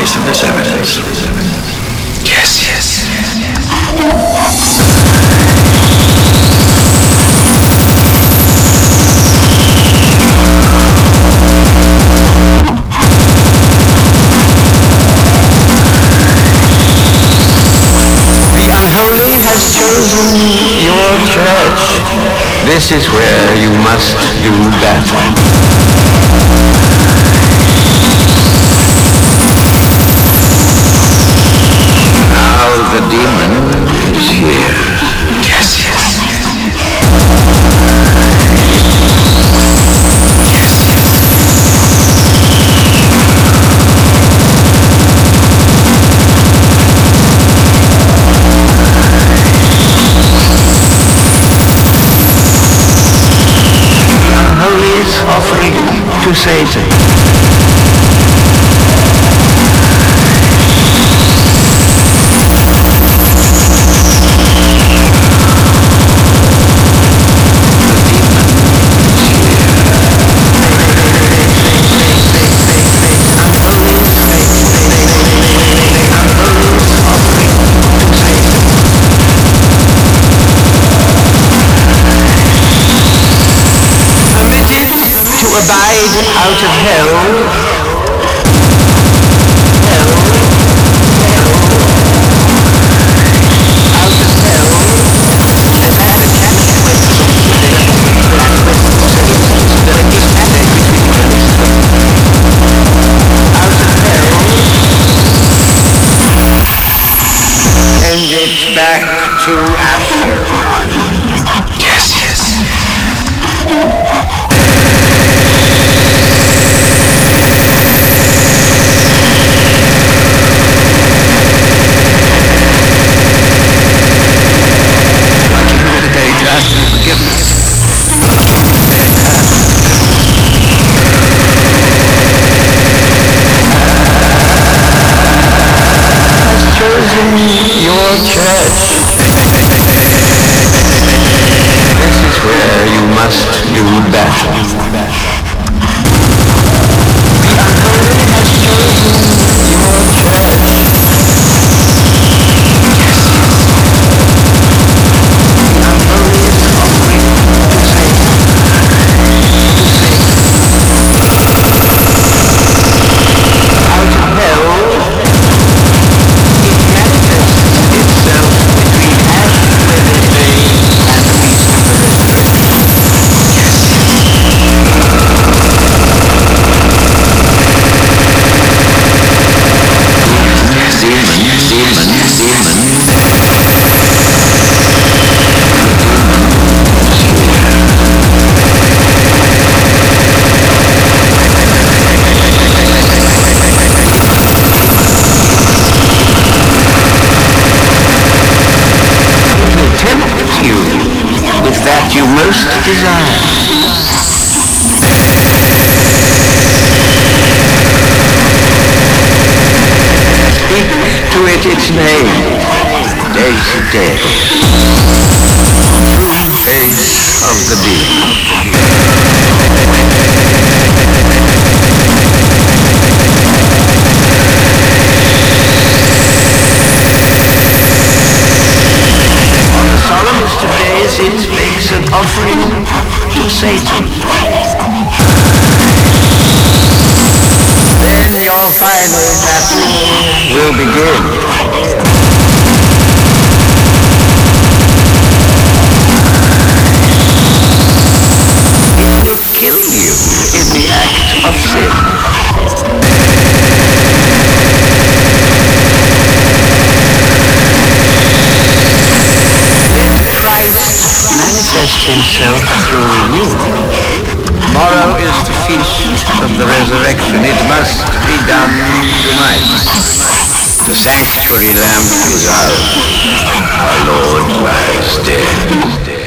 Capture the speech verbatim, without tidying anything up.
voice of this evidence. Yes, yes. The unholy has chosen your church. This is where you must do battle. Now the demon is here. Yes, yes. Offering to Satan. Abide out of hell. Hell. Out of hell. And add a capital out of hell. And it's back to Asher. Yes, yes. Your church. This is where you must do battle. The unholy has chosen your church. The unholy is offering to Satan. Out of hell. That you most desire. Speak to it its name, day to day. Truth of the being. On the solemnest of days, it makes an offering to Satan. Then your final battle will begin. It will kill you in the act of sin. Manifest himself through you. Tomorrow is the feast of the resurrection. It must be done tonight. The sanctuary lamp is out. Our Lord lies dead.